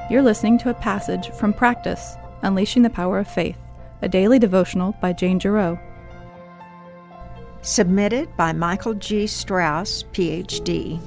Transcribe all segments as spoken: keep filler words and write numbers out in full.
You're listening to a passage from Practice, Unleashing the Power of Faith, a daily devotional by Jane Giroux. Submitted by Michael G. Strauss, P H D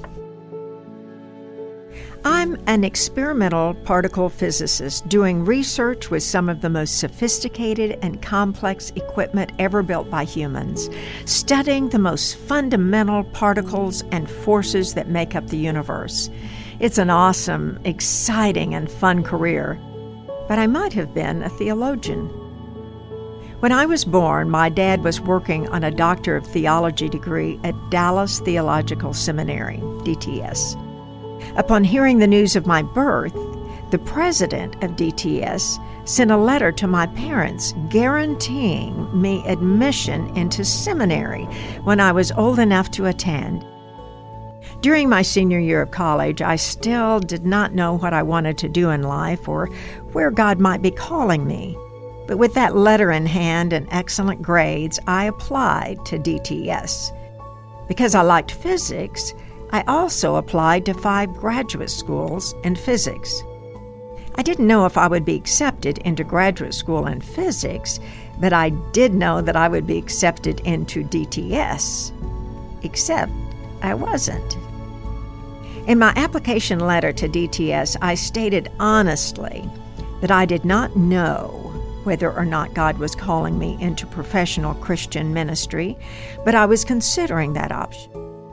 I'm an experimental particle physicist doing research with some of the most sophisticated and complex equipment ever built by humans, studying the most fundamental particles and forces that make up the universe. It's an awesome, exciting, and fun career, but I might have been a theologian. When I was born, my dad was working on a Doctor of Theology degree at Dallas Theological Seminary, D T S. Upon hearing the news of my birth, the president of D T S sent a letter to my parents guaranteeing me admission into seminary when I was old enough to attend. During my senior year of college, I still did not know what I wanted to do in life or where God might be calling me. But with that letter in hand and excellent grades, I applied to D T S. Because I liked physics, I also applied to five graduate schools in physics. I didn't know if I would be accepted into graduate school in physics, but I did know that I would be accepted into D T S. Except I wasn't. In my application letter to D T S, I stated honestly that I did not know whether or not God was calling me into professional Christian ministry, but I was considering that option.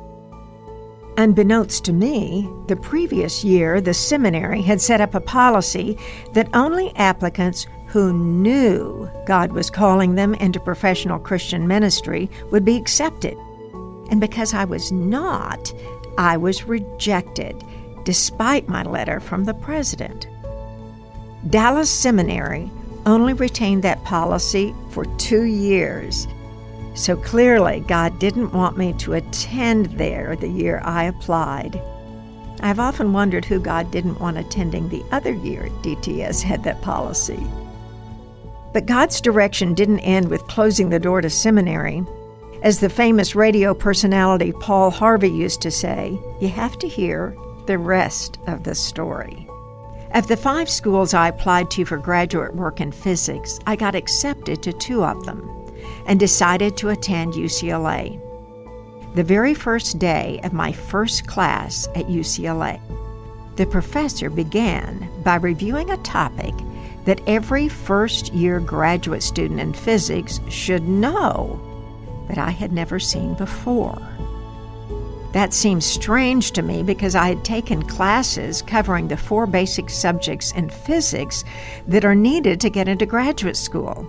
Unbeknownst to me, the previous year, the seminary had set up a policy that only applicants who knew God was calling them into professional Christian ministry would be accepted. And because I was not, I was rejected, despite my letter from the president. Dallas Seminary only retained that policy for two years. So clearly, God didn't want me to attend there the year I applied. I've often wondered who God didn't want attending the other year D T S had that policy. But God's direction didn't end with closing the door to seminary. As the famous radio personality Paul Harvey used to say, you have to hear the rest of the story. Of the five schools I applied to for graduate work in physics, I got accepted to two of them and decided to attend U C L A. The very first day of my first class at U C L A, the professor began by reviewing a topic that every first-year graduate student in physics should know, but I had never seen before. That seemed strange to me because I had taken classes covering the four basic subjects in physics that are needed to get into graduate school.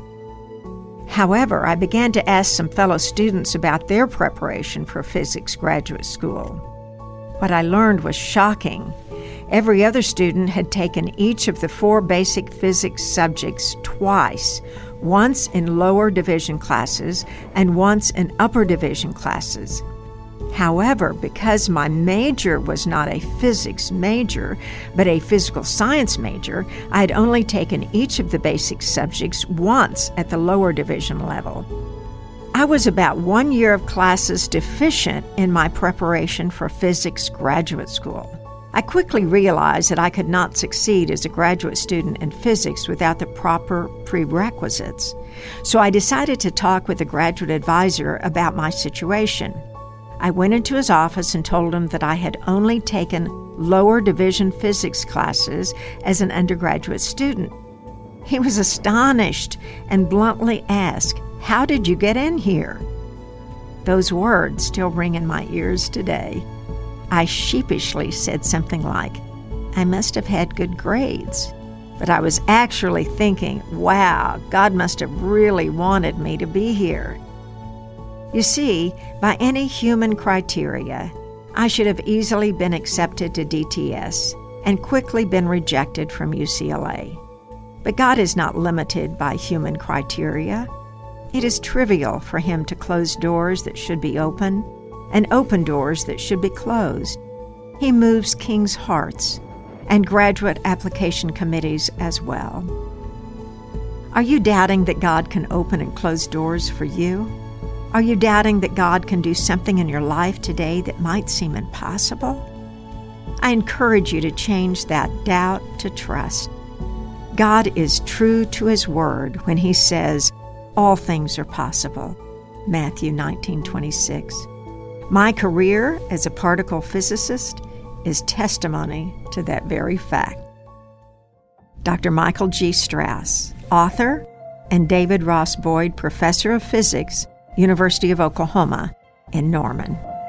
However, I began to ask some fellow students about their preparation for physics graduate school. What I learned was shocking. Every other student had taken each of the four basic physics subjects twice, once in lower division classes and once in upper division classes. However, because my major was not a physics major, but a physical science major, I had only taken each of the basic subjects once at the lower division level. I was about one year of classes deficient in my preparation for physics graduate school. I quickly realized that I could not succeed as a graduate student in physics without the proper prerequisites. So I decided to talk with a graduate advisor about my situation. I went into his office and told him that I had only taken lower division physics classes as an undergraduate student. He was astonished and bluntly asked, "How did you get in here?" Those words still ring in my ears today. I sheepishly said something like, "I must have had good grades." But I was actually thinking, wow, God must have really wanted me to be here. You see, by any human criteria, I should have easily been accepted to D T S and quickly been rejected from U C L A. But God is not limited by human criteria. It is trivial for Him to close doors that should be open and open doors that should be closed. He moves kings' hearts and graduate application committees as well. Are you doubting that God can open and close doors for you? Are you doubting that God can do something in your life today that might seem impossible? I encourage you to change that doubt to trust. God is true to His Word when He says, all things are possible. Matthew nineteen twenty-six. My career as a particle physicist is testimony to that very fact. Doctor Michael G. Strauss, author, and David Ross Boyd, Professor of Physics, University of Oklahoma in Norman.